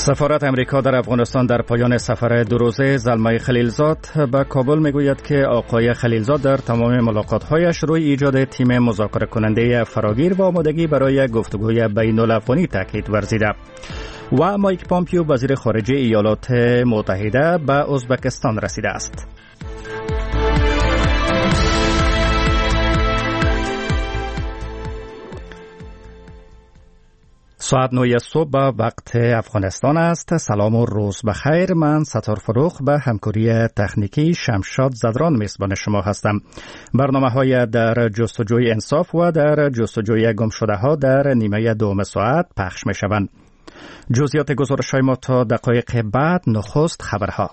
سفارت امریکا در افغانستان در پایان سفر دو روزه زلمه خلیلزاد به کابل میگوید که آقای خلیلزاد در تمام ملاقات‌هایش روی ایجاد تیم مذاکره کننده فراگیر و آمادگی برای گفتگوی بین الافغانی تاکید ورزیده. و مایک پامپیو وزیر خارجه ایالات متحده به ازبکستان رسیده است. ساعت 9 صبح به وقت افغانستان است. سلام و روز بخیر. من ستار فروخ به همکاری تکنیکی شمشاد زدران میزبان شما هستم. برنامه‌های در جستجوی انصاف و در جستجوی گمشده ها در نیمه دوم ساعت پخش می شوند. جزئیات گزارش‌های ما تا دقایق بعد. نخست خبرها.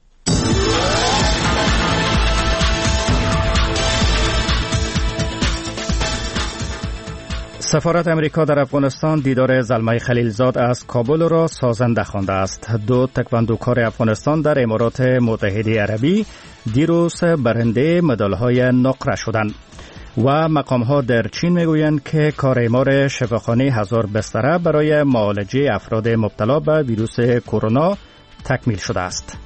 سفارت امریکا در افغانستان دیدار زلمه خلیلزاد از کابل را سازنده خوانده است. دو تکواندوکار افغانستان در امارات متحده عربی دیروز برنده مدال‌های نقره شدند. و مقام‌ها در چین میگویند که کار اعمار شفاخانه 1000 بستره برای معالجه افراد مبتلا به ویروس کرونا تکمیل شده است.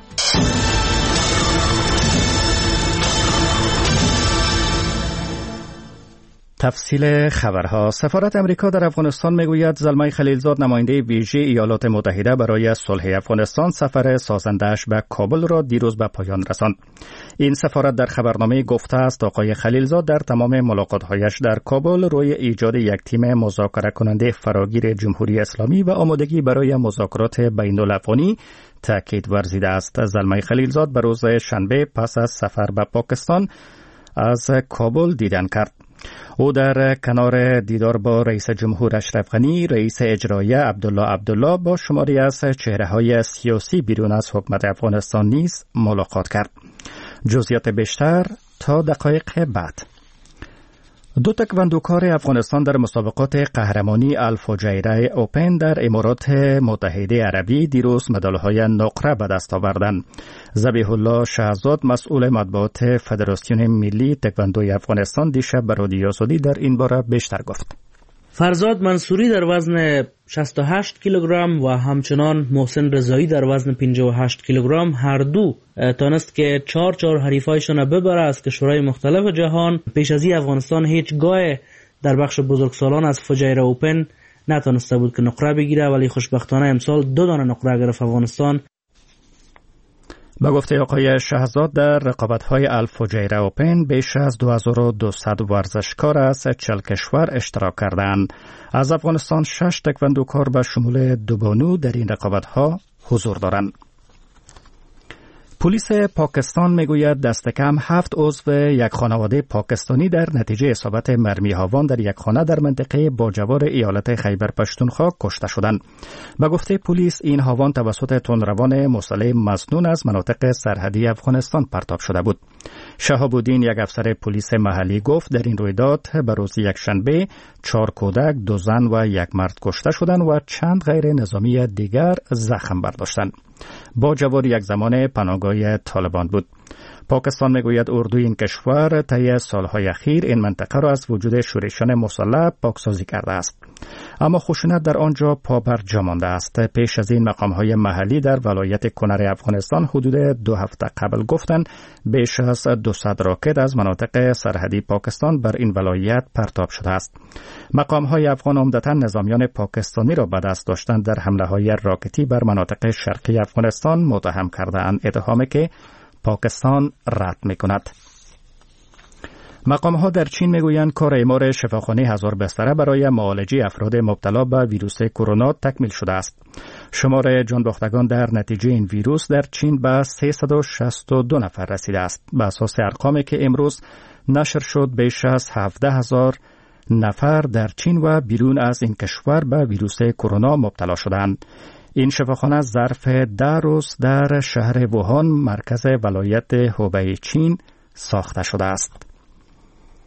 تفصیل خبرها. سفارت امریکا در افغانستان میگوید زلمه خلیلزاد نماینده ویژه ایالات متحده برای صلح افغانستان سفر سازنده‌اش به کابل را دیروز به پایان رساند. این سفارت در خبرنامه گفته است آقای خلیلزاد در تمام ملاقات‌هایش در کابل روی ایجاد یک تیم مذاکره کننده فراگیر جمهوری اسلامی و آمادگی برای مذاکرات بین الافغانی تاکید ورزیده است. زلمه خلیلزاد به روز شنبه پس از سفر به پاکستان از کابل دیدن کرد. او در کنار دیدار با رئیس جمهور اشرف غنی، رئیس اجرایی عبدالله با شماری از چهره‌های سیاسی بیرون از حکومت افغانستان نیز ملاقات کرد. جزئیات بیشتر تا دقایق بعد. دو تکواندوکار افغانستان در مسابقات قهرمانی الفجیره اوپن در امارات متحده عربی دیروز مدال‌های نقره به دست آوردند. ذبیح الله شهزاد مسئول مطبوعات فدراسیون ملی تکواندوی افغانستان دیشب به رادیو آزادی در این باره بیشتر گفت. فرزاد منصوری در وزن 68 کیلوگرم و همچنان محسن رضایی در وزن 58 کیلوگرم هر دو تانست که 4 حریفایشون ببره از کشورهای مختلف جهان. پیش از این افغانستان هیچگاه در بخش بزرگسالان از فجیره اوپن نتانسته بود که نقره بگیره، ولی خوشبختانه امسال 2 دانه نقره گرفت افغانستان. به گفته آقای شهزاد در رقابت‌های الفجیره اوپن بیش از 2200 ورزشکار از 40 کشور اشتراک کردند. از افغانستان 6 تکواندوکار به شمول 2 بانو در این رقابت‌ها حضور دارند. پلیس پاکستان میگوید دست کم 7 عضو یک خانواده پاکستانی در نتیجه اصابت مرمی هاون در یک خانه در منطقه باجوار ایالت خیبر پشتونخوا کشته شدند. به گفته پلیس این هاون توسط تندروان مسلح مظنون از مناطق سرحدی افغانستان پرتاب شده بود. شهاب الدین یک افسر پلیس محلی گفت در این رویداد به روز یکشنبه 4 کودک، 2 زن و 1 مرد کشته شدند و چند غیر نظامی دیگر زخم برداشتند. باجوار یک زمان پناهگاه طالبان بود. پاکستان میگوید اردوی این کشور طی سالهای اخیر این منطقه را از وجود شورشیان مسلح پاکسازی کرده است، اما خشونت در آنجا پابرجا مانده است. پیش از این مقامهای محلی در ولایت کنر افغانستان حدود 2 هفته قبل گفتند بیش از 200 راکت از مناطق سرحدی پاکستان بر این ولایت پرتاب شده است. مقامهای افغان عمدتاً نظامیان پاکستانی را به دست داشتن در حمله‌های راکتی بر مناطق شرقی افغانستان متهم کرده‌اند، اتهامی که پاکستان رد می‌کند. مقام‌ها در چین میگویند کار اعمار شفاخانه 1000 بستره برای معالجه افراد مبتلا به ویروس کرونا تکمیل شده است. شمار جانباختگان در نتیجه این ویروس در چین به 362 نفر رسیده است. به اساس ارقامی که امروز نشر شد بیش از 17000 نفر در چین و بیرون از این کشور به ویروس کرونا مبتلا شدند. این شفاخانه ظرف 10 روز در شهر ووهان مرکز ولایت هوبی چین ساخته شده است.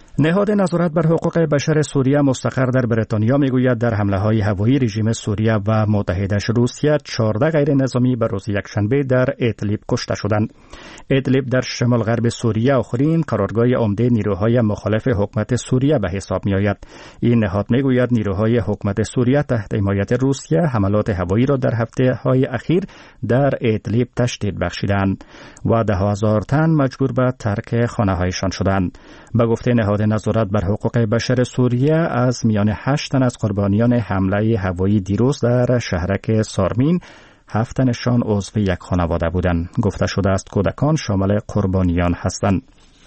نهاد نظارت بر حقوق بشر سوریه مستقر در بریتانیا میگوید در حمله‌های هوایی رژیم سوریه و متحدش روسیه 14 غیر نظامی به روز یکشنبه در ادلیب کشته شدند. ادلیب در شمال غرب سوریه آخرین قرارگاه عمده نیروهای مخالف حکومت سوریه به حساب می‌آید. این نهاد میگوید نیروهای حکومت سوریه تحت حمایت روسیه حملات هوایی را در هفته‌های اخیر در ادلیب تشدید بخشیدند و 10,000 تن مجبور به ترک خانه‌هایشان شدند. به گفته نهاد نظارت بر حقوق بشر سوریه از میان 8 تن از قربانیان حمله هوایی دیروز در شهرک سارمین 7 تنشان عضو یک خانواده بودند. گفته شده است کودکان شامل قربانیان هستند.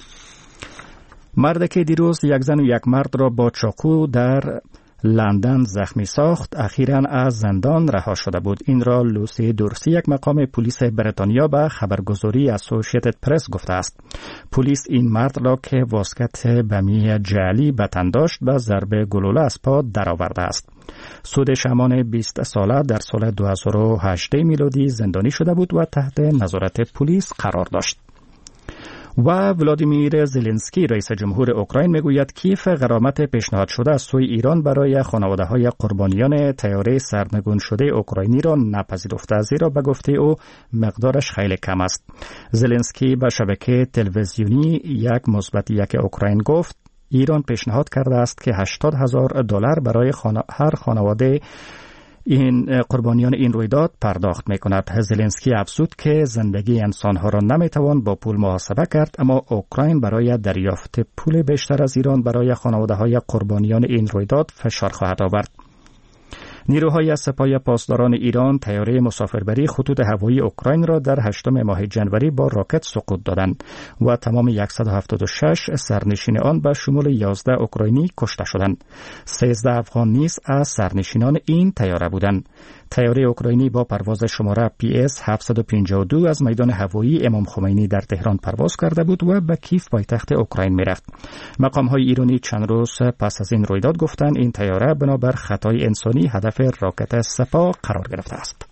مردی که دیروز یک زن و یک مرد را با چاقو در لندن زخمی ساخت اخیراً از زندان رها شده بود. این را لوسی دورسی، یک مقام پلیس بریتانیا، به خبرگزاری اسوسییتد پرس گفته است. پلیس این مرد را که واسکت بمی جعلی به تن داشت به ضرب گلوله از پا درآورده است. سود شمان 20 ساله در سال 2018 میلادی زندانی شده بود و تحت نظارت پلیس قرار داشت. و ولادیمیر زلنسکی رئیس جمهور اوکراین میگوید کیف غرامت پیشنهاد شده از سوی ایران برای خانواده‌های قربانیان طیاره سرنگون شده اوکراینی را نپذیرفته، زیرا به گفته او مقدارش خیلی کم است. زلنسکی به شبکه تلویزیونی یک مثبت یک اوکراین گفت ایران پیشنهاد کرده است که $80,000 برای هر خانواده این قربانیان این رویداد پرداخت می کند. زلنسکی افزود که زندگی انسانها را نمیتوان با پول محاسبه کرد، اما اوکراین برای دریافت پول بیشتر از ایران برای خانواده های قربانیان این رویداد فشار خواهد آورد. نیروهای سپاه پاسداران ایران طیاره مسافربری خطوط هوایی اوکراین را در 8 ماه جنوری با راکت سقوط دادند و تمام 176 سرنشین آن به شمول 11 اوکراینی کشته شدند. 13 افغان نیز از سرنشینان این طیاره بودند. طیاره اوکراینی با پرواز شماره PS 752 از میدان هوایی امام خمینی در تهران پرواز کرده بود و به کیف پایتخت اوکراین میرفت. مقام‌های ایرانی چند روز پس از این رویداد گفتند این طیاره بنابر خطای انسانی هدف راکت سپاه قرار گرفته است.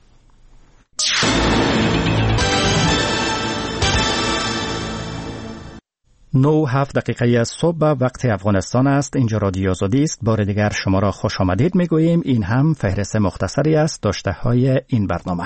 9:07 دقیقه صبح وقت افغانستان است. اینجا رادیو آزادی است. بار دیگر شما را خوش آمدید میگوییم. این هم فهرست مختصری است داشته های این برنامه.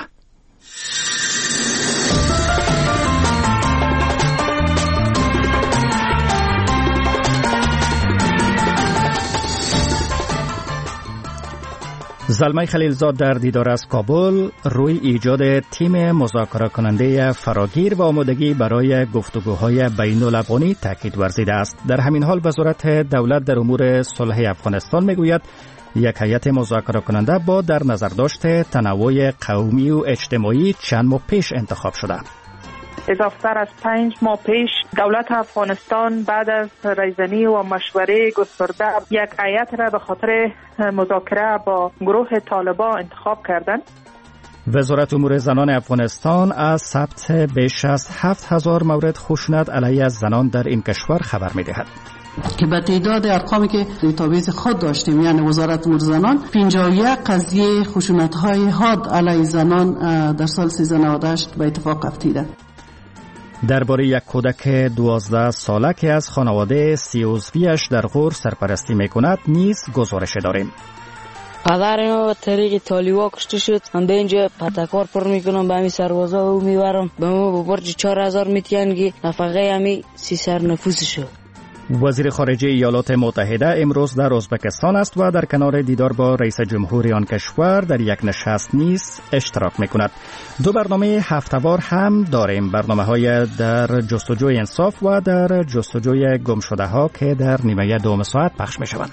زلمه خلیلزاد در دیدار از کابل روی ایجاد تیم مذاکره کننده فراگیر و آمادگی برای گفتگوهای بین الافغانی تاکید ورزیده است. در همین حال وزارت دولت در امور صلح افغانستان میگوید یک هیئت مذاکره کننده با در نظر داشت تنوع قومی و اجتماعی چند ماه پیش انتخاب شده. اضافتر از 5 ماه پیش دولت افغانستان بعد از رایزنی و مشوره گسترده یک هیئت را به خاطر مذاکره با گروه طالبان انتخاب کردند. وزارت امور زنان افغانستان از ثبت بیش از 7,000 مورد خشونت علیه زنان در این کشور خبر می‌دهد. که به تعداد ارقامی که دیتابیس خود داشتیم، یعنی وزارت امور زنان، 51 قضیه خشونت‌های حاد علیه زنان در سال 1398 به اتفاق افتیده. درباره یک کودک 12 ساله که از خانواده 30 عضویش در غور سرپرستی میکند نیز گزارش داریم. پدر ما به طریق طالبا کشته شد. من اینجا پتکار پر میکنم، به همین سربازا و میبرم، به ما با برج 4,000 میتینگی نفقه همی 30 سرنفوس شد. وزیر خارجه ایالات متحده امروز در ازبکستان است و در کنار دیدار با رئیس جمهور آن کشور در یک نشست نیز اشتراک میکند. 2 برنامه هفته‌وار هم داریم، برنامه‌های در جستجوی انصاف و در جستجوی گمشده‌ها که در نیمه دوم ساعت پخش میشوند.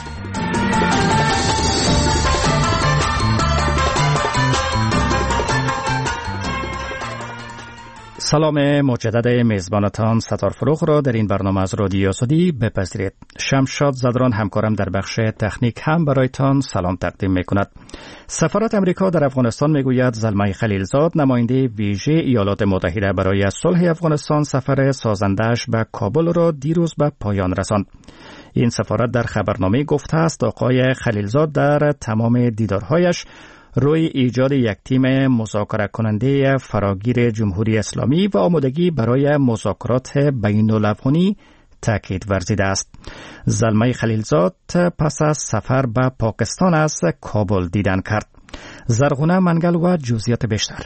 سلام مجدد میزبانتان ستار فروغ را در این برنامه از رادیو آزادی بپذیرید. شمشاد زدران همکارم در بخش تکنیک هم برایتان سلام تقدیم میکند. سفارت امریکا در افغانستان میگوید زلمه خلیلزاد نماینده ویژه ایالات متحده برای صلح افغانستان سفر سازنده‌اش به کابل را دیروز به پایان رساند. این سفارت در خبرنامه گفته است آقای خلیلزاد در تمام دیدارهایش روی ایجاد یک تیم مذاکره کننده فراگیر جمهوری اسلامی و آمادگی برای مذاکرات بین الافغانی تاکید ورزیده است. زلمه خلیلزاد پس از سفر به پاکستان از کابل دیدن کرد. زرغونه منگل و جزئیات بیشتر.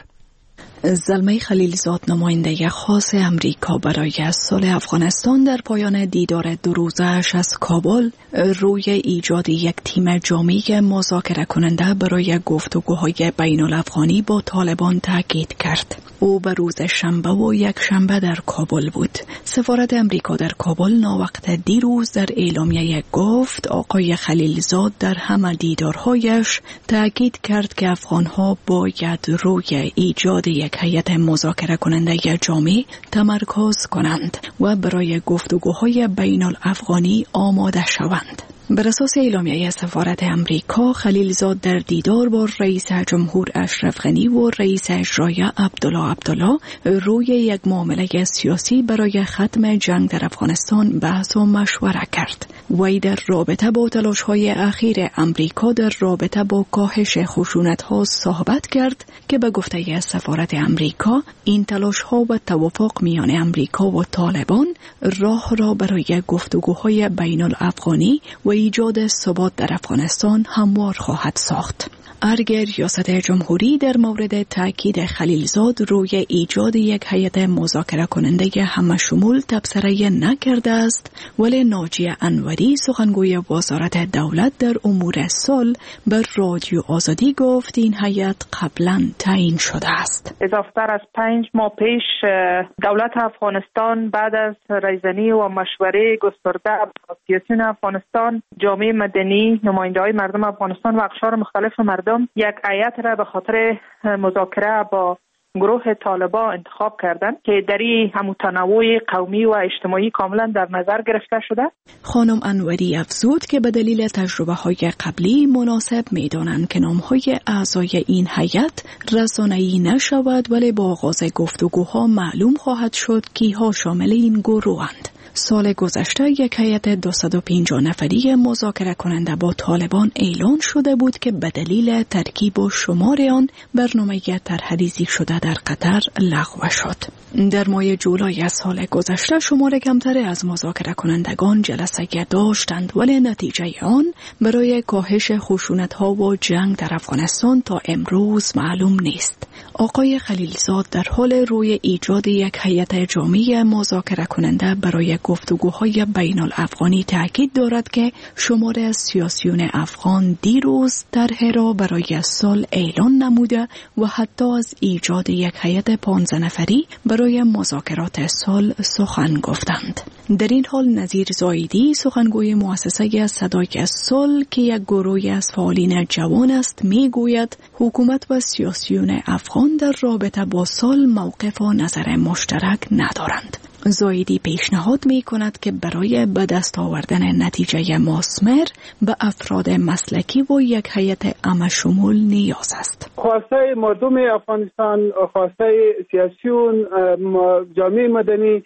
زلمه خلیلزاد نماینده خاص امریکا برای صلح افغانستان در پایان دیدار 2 روزه‌اش از کابل روی ایجاد یک تیم جامع مذاکره کننده برای گفتگوهای بین الافغانی با طالبان تاکید کرد. او به روز شنبه و یک شنبه در کابل بود. سفارت امریکا در کابل ناوقت دیروز در اعلامیه گفت آقای خلیلزاد در همه دیدارهایش تاکید کرد که افغانها باید روی ایجاد یک هیئت مذاکره کننده جامع تمرکز کنند و برای گفتگوهای بین الافغانی آماده شوند. بر اساس اعلامیه سفارت امریکا، خلیلزاد در دیدار با رئیس جمهور اشرف غنی و رئیس اجرایی عبدالله روی یک معامله سیاسی برای ختم جنگ در افغانستان بحث و مشوره کرد. وی در رابطه با تلاش‌های اخیر امریکا در رابطه با کاهش خشونت‌ها صحبت کرد که به گفته سفارت امریکا این تلاش‌ها و توافق میان امریکا و طالبان راه را برای گفتگوهای بین الافغانی و ایجاد ثبات در افغانستان هموار خواهد ساخت. ارگر ریاست جمهوری در مورد تاکید خلیلزاد روی ایجاد یک هیئت مذاکره کننده همه شمول تبصره نکرده است، ولی ناجی انوری سخنگوی وزارت دولت در امور صلح بر رادیو آزادی گفت این هیئت قبلا تعیین شده است. اضافتر از 5 ماه پیش دولت افغانستان بعد از رایزنی و مشوره گسترده با سیاسیون افغانستان، جامعه مدنی، نماینده‌های مردم افغانستان و اقشار مختلف مردم یک هیئت را به خاطر مذاکره با گروه طالبان انتخاب کردند که دری همتنوع قومی و اجتماعی کاملا در نظر گرفته شده. خانم انوری افزود که به دلیل تجربه‌های قبلی مناسب می‌دانند که نام‌های اعضای این هیئت رسانه‌ای نشود، ولی با آغاز گفتگوها معلوم خواهد شد کی‌ها شامل این گروه‌اند. سال گذشته یک هیئت 250 نفری مذاکره کننده با طالبان اعلان شده بود که به دلیل ترکیب و شمار آن برنامه طرح‌ریزی شده در قطر لغو شد. در ماه جولای از سال گذشته شمار کمتری از مذاکره کنندگان جلسه داشتند، ولی نتیجه آن برای کاهش خشونت‌ها و جنگ در افغانستان تا امروز معلوم نیست. آقای خلیلزاد در حال روی ایجاد یک هیئت جامع مذاکره کننده برای گفتگوهای بین الافغانی تاکید دارد که شمار از سیاسیون افغان دیروز طرح را برای صلح اعلان نموده و حتی از ایجاد یک هیئت 15 نفری برای مذاکرات صلح سخن گفتند. در این حال نظیر زایدی سخنگوی مؤسسه صدای صلح که یک گروهی از فعالین جوان است میگوید حکومت و سیاسیون افغان در رابطه با صلح موقف و نظر مشترک ندارند. زایدی پیشنهاد می کند که برای به دست آوردن نتیجه مثمر به افراد مسلکی و یک هیئت عامه‌شمول نیاز است. خواسته مردم افغانستان، خواسته سیاسیون، جامعه مدنی،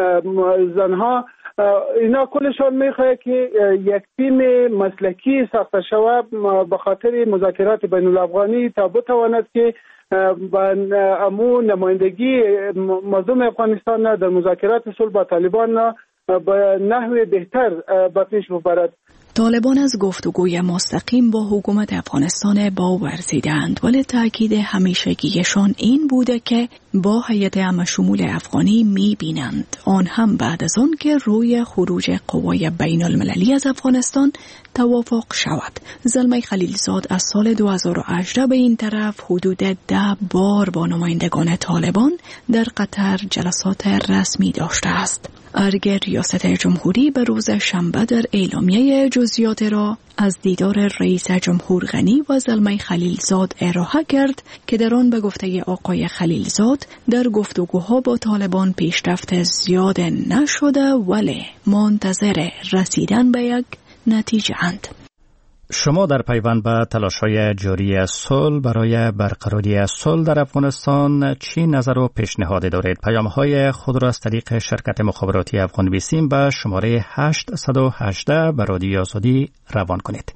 زنها، اینا کلشان میخواد که یک تیم مسلکی ساخته شود به خاطر مذاکرات بین الافغانی تا بتواند که با امو نمایندگی مردم افغانستان در مذاکرات صلح با طالبان به نحو بهتر به پیش ببرد. طالبان از گفتگوی مستقیم با حکومت افغانستان باورزیدند، ولی تاکید همیشگیشان این بوده که با هیئت عامه‌شمول افغانی می‌بینند آن هم بعد از آن که روی خروج قوای بین المللی از افغانستان توافق شود. زلمه خلیلزاد از سال 2018 به این طرف حدود 10 بار با نمایندگان طالبان در قطر جلسات رسمی داشته است. ارگر ریاست جمهوری به روز شنبه در اعلامیه جزئیات را از دیدار رئیس جمهور غنی و زلمه خلیلزاد ارائه کرد که در آن به گفته آقای خلیلزاد در گفتگوها با طالبان پیشرفت زیاد نشده، ولی منتظر رسیدن به یک نتیجه اند. شما در پیوند به تلاش‌های جاری صلح برای برقراری صلح در افغانستان چی نظر و پیشنهاد دارید؟ پیام‌های خود را از طریق شرکت مخابراتی افغان بیسیم به شماره 818 به رادیو آزادی روان کنید.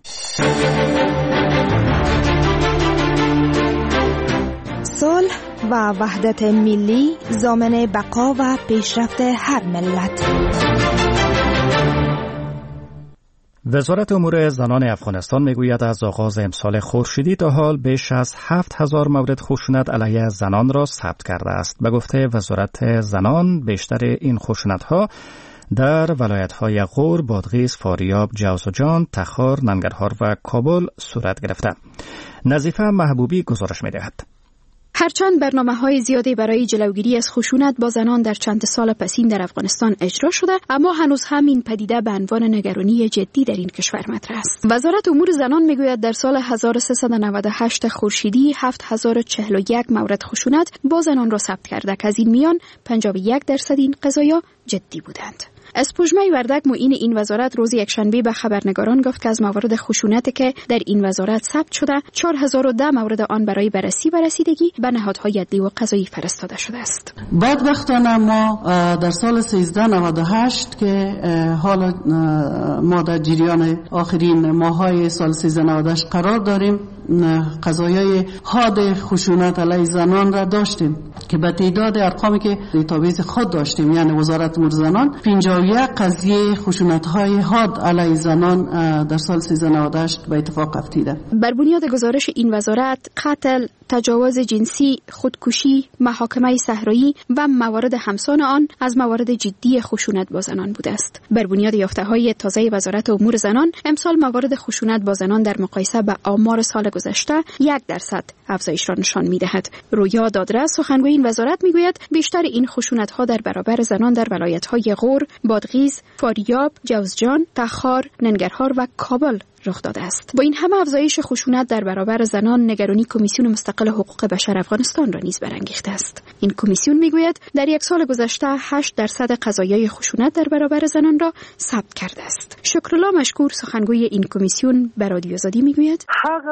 صلح و وحدت ملی ضامن بقا و پیشرفت هر ملت. وزارت امور زنان افغانستان میگوید از آغاز امسال خورشیدی تا حال بیش از 7000 مورد خشونت علیه زنان را ثبت کرده است. به گفته وزارت زنان بیشتر این خشونت‌ها در ولایت‌های غور، بادغیس، فاریاب، جوزجان، تخار، ننگرهار و کابل صورت گرفته. نظیفه محبوبی گزارش می‌دهد. هرچند برنامه‌های زیادی برای جلوگیری از خشونت با زنان در چند سال پسین در افغانستان اجرا شده، اما هنوز هم این پدیده به عنوان نگرانی جدی در این کشور مطرح است. وزارت امور زنان میگوید در سال 1398 خورشیدی 7041 مورد خشونت با زنان را ثبت کرده که از این میان 51% این قضایا جدی بودند. اسپوژمه وردک معین این وزارت روز یکشنبه به خبرنگاران گفت که از موارد خشونتی که در این وزارت ثبت شده 4010 مورد آن برای بررسی و رسیدگی به نهادهای عدلی و قضایی فرستاده شده است. بدبختانه ما در سال 1398 که حالا ما در جریان آخرین ماهای سال 1398 قرار داریم، قضایای حاد خشونت علیه زنان را داشتیم که به تعداد ارقامی که دیتابیس خود داشتیم، یعنی وزارت امور زنان، 51 قضیه خشونت‌های حاد علیه زنان در سال 1398 به اتفاق افتیده. بر بنیاد گزارش این وزارت، قتل، تجاوز جنسی، خودکشی، محاکمه صحرایی و موارد همسان آن از موارد جدی خشونت با زنان بوده است. بر بنیاد یافته‌های تازه وزارت امور زنان، امسال موارد خشونت با زنان در مقایسه با آمار سال گذشته 1% افزایش را نشان می‌دهد. رویا دادرس سخنگوی این وزارت می‌گوید بیشتر این خشونت‌ها در برابر زنان در ولایت‌های غور، بادغیس، فاریاب، جوزجان، تخار، ننگرهار و کابل رخ داده است. با این همه افزایش خشونت در برابر زنان، نگرانی کمیسیون مستقل حقوق بشر افغانستان را نیز برانگیخته است. این کمیسیون میگوید در یک سال گذشته 8% قضایای خشونت در برابر زنان را ثبت کرده است. شکرالله مشکور سخنگوی این کمیسیون به رادیو آزادی میگوید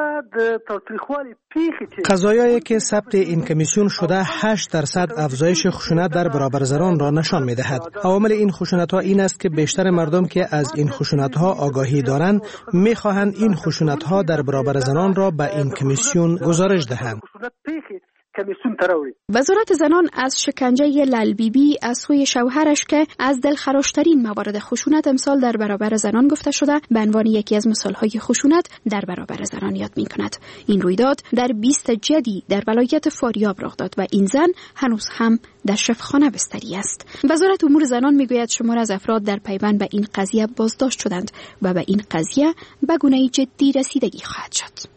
قضایایی که ثبت این کمیسیون شده 8% افزایش خشونت در برابر زنان را نشان میدهد. عوامل این خشونت‌ها این است که بیشتر مردم که از این خشونت‌ها آگاهی دارند می‌خواهند این خشونت‌ها در برابر زنان را به این کمیسیون گزارش دهند. وزارت زنان از شکنجه للبیبی از سوی شوهرش که از دلخراشترین موارد خشونت امسال در برابر زنان گفته شده به عنوان یکی از مثالهای خشونت در برابر زنان یاد می‌کند. این رویداد در 20 جدی در ولایت فاریاب رخ داد و این زن هنوز هم در شفاخانه بستری است. وزارت امور زنان میگوید شمار از افراد در پیوند به این قضیه بازداشت شدند و به این قضیه به گونه جدی رسیدگی خواهد شد.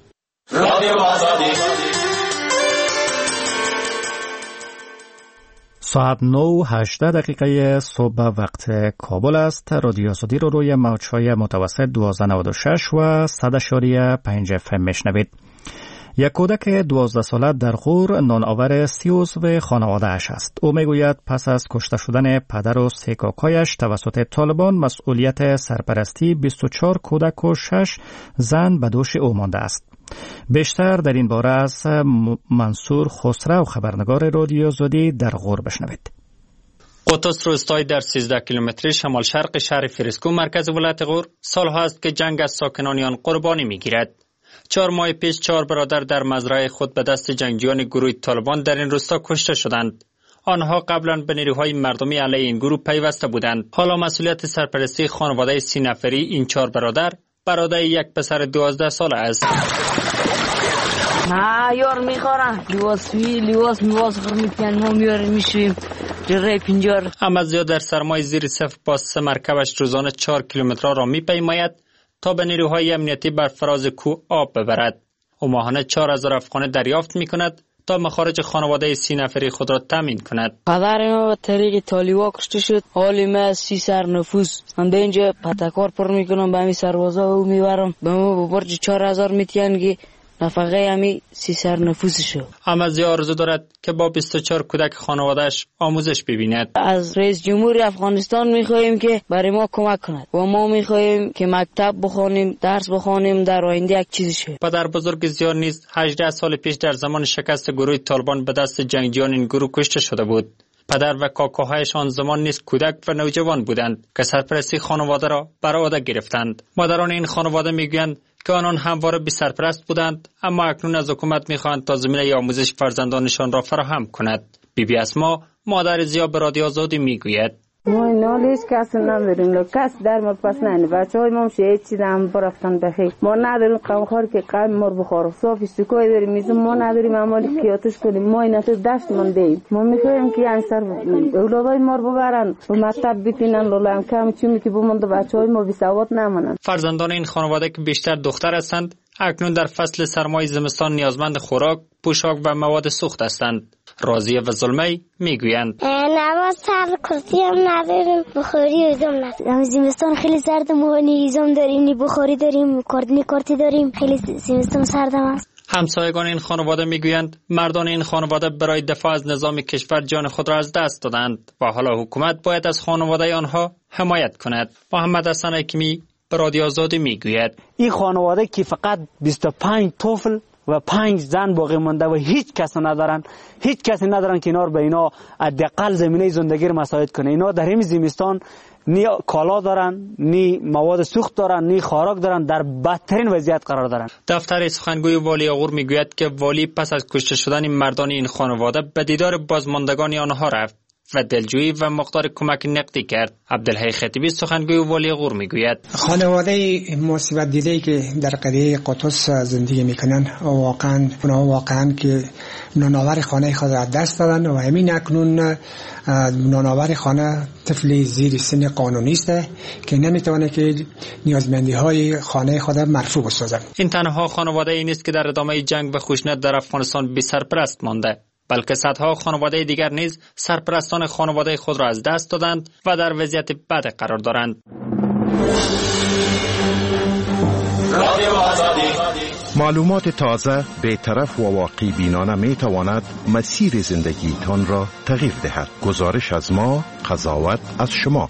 ساعت 9:18 صبح وقت کابل است. رادیو آزادی رو روی موج‌های متوسط 1296 و 100.5 FM میشنوید. یک کودک 12 ساله در غور نانآور 30 عضو خانواده اش است. او میگوید پس از کشته شدن پدر و 3 کاکایش توسط طالبان مسئولیت سرپرستی 24 کودک و 6 زن به دوش او مانده است. بیشتر در این باره از منصور خسرو خبرنگار رادیو آزادی در غور بشنوید. قطس روستایی در 13 کیلومتری شمال شرق شهر فریسکو مرکز ولایت غور سالها است که جنگ از ساکنان آن قربانی میگیرد. 4 ماه پیش 4 برادر در مزرعه خود به دست جنگجویان گروه طالبان در این روستا کشته شدند. آنها قبلا به نیروهای مردمی علیه این گروه پیوسته بودند. حالا مسئولیت سرپرستی خانواده 30 نفری این 4 برادر یک پسر 12 ساله است. یار میخورن لباس خرمیتن ما میاریم میشویم جره پنجار. اما زیاد در سرمای زیر صفر با 3 مرکبش روزانه 4 کیلومتر را میپیماید تا به نیروهای امنیتی بر فراز کوه آب ببرد. او ماهانه 4000 افغانی دریافت میکند تا مخارج خانواده 30 نفری خود را تامین کند. پدر ما به طریق طالبا کشته شد. حالی ما 30 نفوس من اینجا پتکار پر میکنم، به همین سربازا او میبرم، به ما با برج 4000 میتینگی نفقه همی 30 نفوسشو. اما زی آرزو دارد که با 24 کودک خانوادهش آموزش ببیند. از رئیس جمهور افغانستان میخواهیم که برای ما کمک کند و ما میخواهیم که مکتب بخوانیم، درس بخوانیم، در آینده یک چیزی شه. پدر بزرگ زیار نیز 18 سال پیش در زمان شکست گروه طالبان به دست جنگجویان این گروه کشته شده بود. پدر و کاکاهایش آن زمان نیز کودک و نوجوان بودند که سرپرستی خانواده را بر عهده گرفتند. مادران این خانواده میگویند که آنان همواره بی سرپرست بودند، اما اکنون از حکومت میخواهند تا زمینه آموزش فرزندانشان را فراهم کند. بیبی اسما مادر زیا به رادیو آزادی میگوید ما نالیش کس نداریم، کس در ما پس نه. بچهای ما شهید شدن برفتن بخیر. ما نداریم قمخوار که قم ما بخوره. صافی سکوی داریم میزم ما نداریم عملی کیاتش کنیم. ما اینا تو دشت من دیم. ما میخوایم که این سر اولادای ما رو ببرن و مکتب بتینن لولم کم چی میگه بمونده بچهای ما بی سواد نمونن. فرزندان این خانواده که بیشتر دختر هستند اکنون در فصل سرمای زمستان نیازمند خوراک، پوشاک و مواد سوخت هستند. راضیه و ظلمی میگویند نماز سر کرسی هم نداریم، بخاری ایزم نداریم. زمستان خیلی سرد، ما ایزم داریم، نی بخاری داریم، کارتی داریم. خیلی زمستان سردم است. همسایگان این خانواده میگویند مردان این خانواده برای دفاع از نظام کشور جان خود را از دست دادند و حالا حکومت باید از خانواده آنها حمایت کند. محمد حسن حکیمی به رادیو آزادی میگوید این خانواده که فقط 25 طفل و 5 زن باقی مانده و هیچ کسی ندارن که اینا رو به اینا حداقل زمینه زندگی رو مساعد کنه. اینا در این زمستان نی کالا دارن، نی مواد سوخت دارن، نی خوراک دارن، در بدترین وضعیت قرار دارن. دفتر سخنگوی والی اغور میگوید که والی پس از کشته شدن مردان این خانواده به دیدار بازماندگان آنها رفت و دلجویی و مقدار کمک نقدی کرد. عبدالحی خطیبی سخنگوی والی اغور میگوید خانواده مصیبت دیده که در قریه قطس زندگی میکنن واقعا که نانآور خانه خود را دست دادن و همین اکنون نانآور خانه طفل زیر سن قانونی است که نمیتونه که نیازمندی های خانه خود مرفوع بسازد. این تنها خانواده ای نیست که در ادامه جنگ و خشونت در افغانستان بی سرپرست مانده، بلکه صدها خانواده دیگر نیز سرپرستان خانواده خود را از دست دادند و در وضعیت بد قرار دارند. معلومات تازه، بی‌طرف و واقعی بینانه می تواند مسیر زندگی تان را تغییر دهد. گزارش از ما، قضاوت از شما.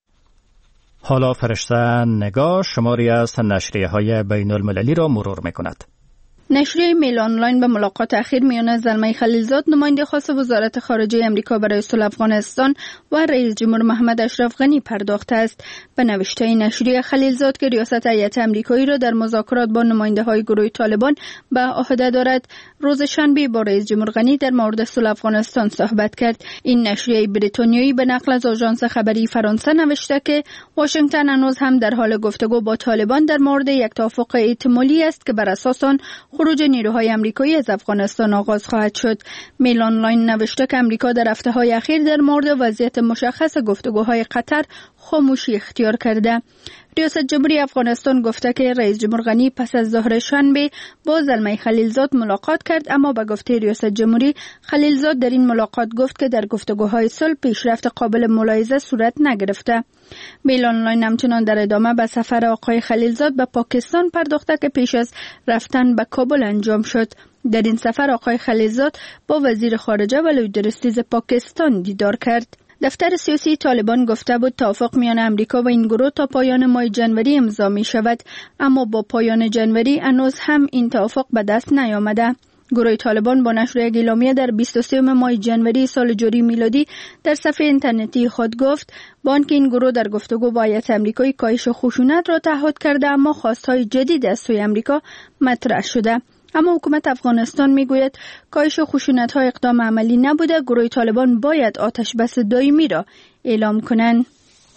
حالا فرشته نگاه شماری از نشریه‌های بین المللی را مرور می‌کند. نشریه میل آنلاین به ملاقات اخیر میان زلمه خلیلزاد نماینده خاص وزارت خارجه امریکا برای صلح افغانستان و رئیس جمهور محمد اشرف غنی پرداخته است. به نوشته نشریه، خلیلزاد که ریاست هیئت امریکایی را در مذاکرات با نماینده‌های گروه طالبان به عهده دارد، روز شنبه با رئیس جمهور غنی در مورد صلح افغانستان صحبت کرد. این نشریه بریتانیایی به نقل از آژانس خبری فرانسه نوشته که واشنگتن هنوز هم در حال گفتگو با طالبان در مورد یک توافق احتمالی است که بر اساس آن خروج نیروهای امریکایی از افغانستان آغاز خواهد شد. میل آنلاین نوشته که امریکا در هفته‌های اخیر در مورد وضعیت مشخص گفتگوهای قطر خاموشی اختیار کرده. ریاست جمهوری افغانستان گفته که رئیس جمهور غنی پس از ظهر شنبه با زلمه خلیلزاد ملاقات کرد، اما به گفته ریاست جمهوری، خلیلزاد در این ملاقات گفت که در گفتگوهای صلح پیشرفت قابل ملاحظه صورت نگرفته. میل آنلاین همچنان در ادامه به سفر آقای خلیلزاد به پاکستان پرداخته که پیش از رفتن به کابل انجام شد. در این سفر آقای خلیلزاد با وزیر خارجه و لویدرستیز پاکستان دیدار کرد. دفتر سیاسی طالبان گفته بود توافق میان امریکا و این گروه تا پایان ماه جنوری امضا می شود، اما با پایان جنوری هنوز هم این توافق به دست نیامده. گروه طالبان با نشر یک اعلامیه در 23 ماه جنوری سال جاری میلادی در صفحه اینترنتی خود گفت با آنکه این گروه در گفتگو با هیئت امریکایی کاهش خشونت را تعهد کرده، اما خواستهای جدید از سوی امریکا مطرح شده. اما حکومت افغانستان میگوید کاهش خشونت‌ها اقدام عملی نبوده، گروه طالبان باید آتش بس دائمی را اعلام کنند.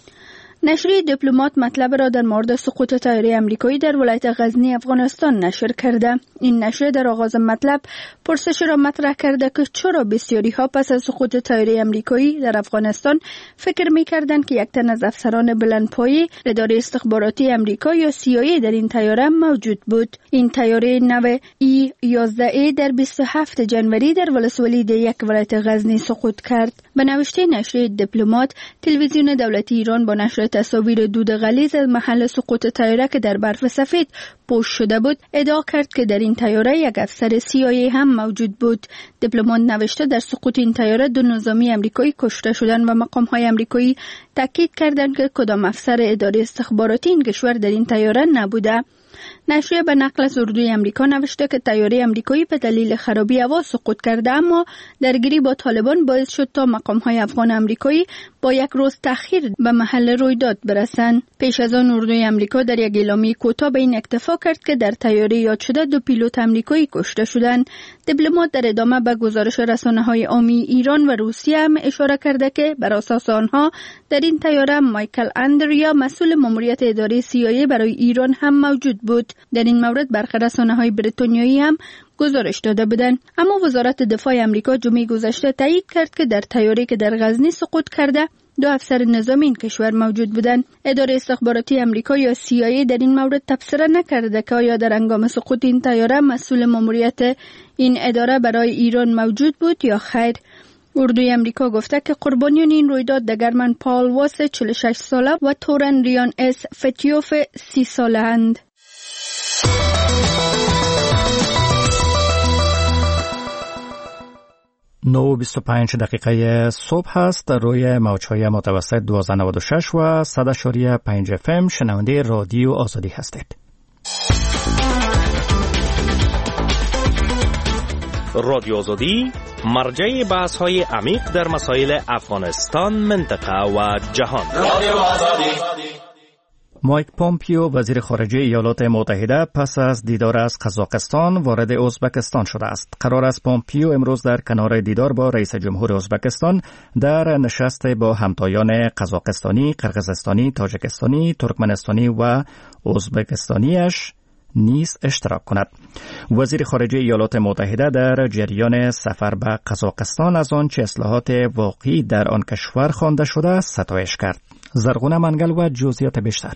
نشریه دیپلمات مطلب را در مورد سقوط طیاره امریکایی در ولایت غزنی افغانستان نشر کرده. این نشریه در آغاز مطلب پرسش را مطرح کرده که چرا بسیاری ها پس از سقوط طیاره امریکایی در افغانستان فکر می‌کردند که یک تن از افسران بلندپایه اداره استخباراتی امریکا یا CIA در این طیاره موجود بود. این طیاره نو E-11A در 27 جنوری در ولسوالی یک ولایت غزنی سقوط کرد. به نوشته نشریه دیپلمات، تلویزیون دولتی ایران با نشر تصاویر دود غلیظ از محل سقوط طیاره که در برف سفید پوش شده بود ادعا کرد که در این طیاره یک افسر CIA هم موجود بود. دیپلمات نوشته در سقوط این طیاره 2 نظامی امریکایی کشته شدند و مقام‌های امریکایی تاکید کردند که کدام افسر اداره استخباراتی این کشور در این طیاره نبوده. نشریه به نقل از اردوی امریکا نوشته که طیاره امریکایی به دلیل خرابی هوا سقوط کرده، اما درگیری با طالبان باعث شد تا مقام‌های افغان امریکایی با یک روز تأخیر به محل رویداد برسند. پیش از آن اردوی امریکا در یک اعلامیه کوتاه به این اکتفا کرد که در طیاره یاد شده 2 پیلوت امریکایی کشته شدند. دیپلمات در ادامه به گزارش رسانه‌های عامی ایران و روسیه هم اشاره کرده که بر اساس آنها در این طیاره مایکل اندریا مسئول ماموریت اداره CIA برای ایران هم موجود بود. در این مورد برخی رسانه‌های بریتانیایی هم گزارش داده بودند، اما وزارت دفاع آمریکا جمعه گذشته تایید کرد که در طیاره‌ای که در غزنی سقوط کرده 2 افسر نظامی این کشور موجود بودند. اداره استخباراتی آمریکا یا CIA در این مورد تبصره نکرده که آیا در هنگام سقوط این طیاره مسئول ماموریت این اداره برای ایران موجود بود یا خیر. اردوی امریکا گفته که قربانیان این رویداد دگرمن پال واس 46 ساله و تورن ریان اس فتیوف 30 ساله اند. 9:25 دقیقه صبح است. روی موج‌های متوسط 1296 و 100.5 FM شنونده رادیو آزادی هستید. رادیو آزادی مرجع بحث‌های عمیق در مسائل افغانستان، منطقه و جهان. رادیو آزادی. مایک پومپیو وزیر خارجه ایالات متحده پس از دیدار از قزاقستان وارد ازبکستان شده است. قرار است پومپیو امروز در کنار دیدار با رئیس جمهور ازبکستان در نشست با همتایان قزاقستانی، قرقیزستانی، تاجیکستانی، ترکمنستانی و ازبکستانیش نیز اشتراک کند. وزیر خارجه ایالات متحده در جریان سفر به قزاقستان از آنچه اصلاحات واقعی در آن کشور خوانده شده ستایش کرد. زرغونه منگل و جزئیات بیشتر.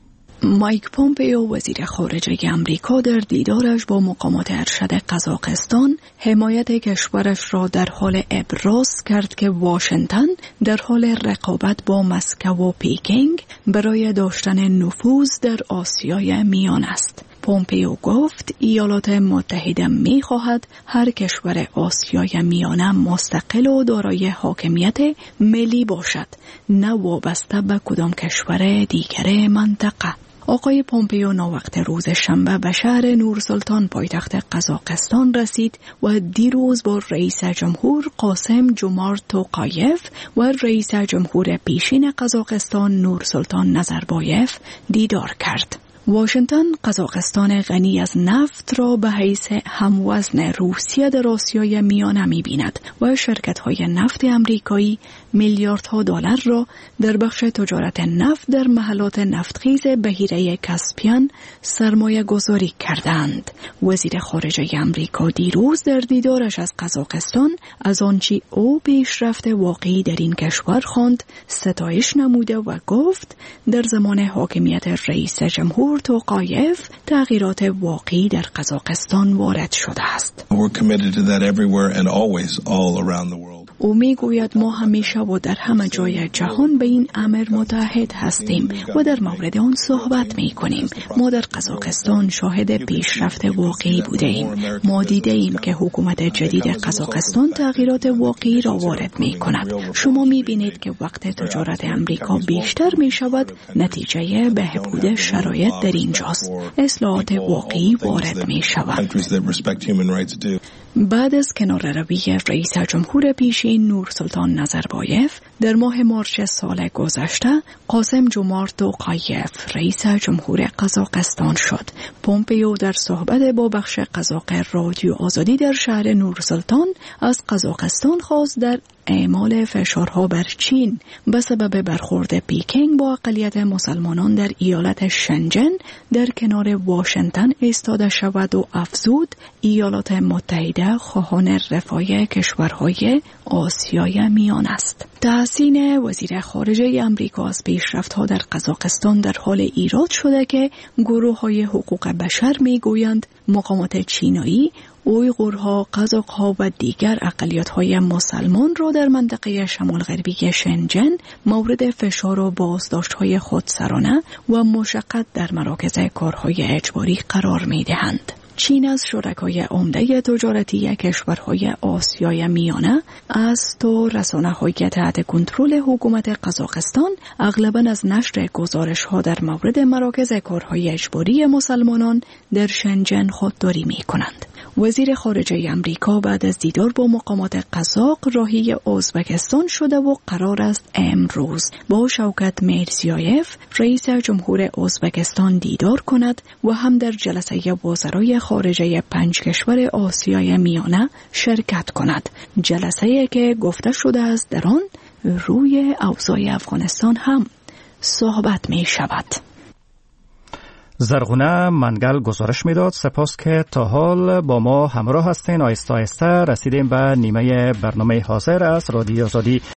مایک پومپیو وزیر خارجه امریکا در دیدارش با مقامات ارشد قزاقستان حمایت کشورش را در حال ابراز کرد که واشنگتن در حال رقابت با مسکو و پیکینگ برای داشتن نفوذ در آسیای میان است. پومپیو گفت ایالات متحده می خواهد هر کشور آسیای میانه مستقل و دارای حاکمیت ملی باشد، نه وابسته به کدام کشور دیگر منطقه. آقای پومپیو ناوقت روز شنبه به شهر نورسلطان پایتخت قزاقستان رسید و دیروز با رئیس جمهور قاسم جومارت توقایف و رئیس جمهور پیشین قزاقستان نورسلطان نظربایف دیدار کرد. واشنگتن قزاقستان غنی از نفت را به حیث هموزن روسیه در آسیای میانه می‌بیند و شرکت‌های نفت امریکایی میلیاردها دلار را در بخش تجارت نفت در محلات نفتخیز بحیره کاسپیان سرمایه گذاری کردند. وزیر خارجه امریکا دیروز در دیدارش از قزاقستان از آنچه او پیشرفت واقعی در این کشور خواند ستایش نموده و گفت در زمان حاکمیت رئیس جمهور توقایف تغییرات واقعی در قزاقستان وارد شده است. او میگوید ما همیشه و در همه جای جهان به این امر متحد هستیم و در مورد آن صحبت می کنیم. ما در قزاقستان شاهد پیشرفت واقعی بوده ایم. ما دیده ایم که حکومت جدید قزاقستان تغییرات واقعی را وارد می کند. شما می بینید که وقت تجارت امریکا بیشتر می شود، نتیجه بهبود شرایط در اینجاست. اصلاحات واقعی وارد می شود. بعد از کنارروی رئیس جمهور پیشین نورسلطان نظربایف در ماه مارس سال گذشته قاسم جومارت توقایف رئیس جمهور قزاقستان شد. پومپیو در صحبت با بخش قزاق رادیو آزادی در شهر نورسلطان از قزاقستان خواست در اعمال فشارها بر چین به سبب برخورد پیکینگ با اقلیت مسلمانان در ایالت شنجن در کنار واشنگتن ایستاده شود و افزود ایالات متحده خواهان رفاه کشورهای آسیای میان است. تحسین وزیر خارجه امریکا از پیشرفت‌ها در قزاقستان در حال ایراد شده که گروه‌های حقوق بشر می‌گویند مقامات چینایی اویغورها، قزاق‌ها و دیگر اقلیت‌های مسلمان را در منطقه شمال غربی شنجن مورد فشار و بازداشت‌های خودسرانه و مشقت در مراکز کارهای اجباری قرار می‌دهند. چین از شرکای عمده تجارتی کشورهای آسیای میانه است و رسانه‌های تحت کنترل حکومت قزاقستان اغلباً از نشر گزارش‌ها در مورد مراکز کارهای اجباری مسلمانان در شنجن خودداری می‌کنند. وزیر خارجه امریکا بعد از دیدار با مقامات قزاق راهی ازبکستان شده و قرار است امروز با شوکت میرزیایف رئیس جمهور ازبکستان دیدار کند و هم در جلسه وزرای خارجه 5 کشور آسیای میانه شرکت کند. جلسه‌ای که گفته شده است در آن روی اوضاع افغانستان هم صحبت می شود. زرغونه منگل گزارش میداد. سپاس که تا حال با ما همراه هستین. آهسته آهسته رسیدیم به نیمه برنامه حاضر از رادیو آزادی.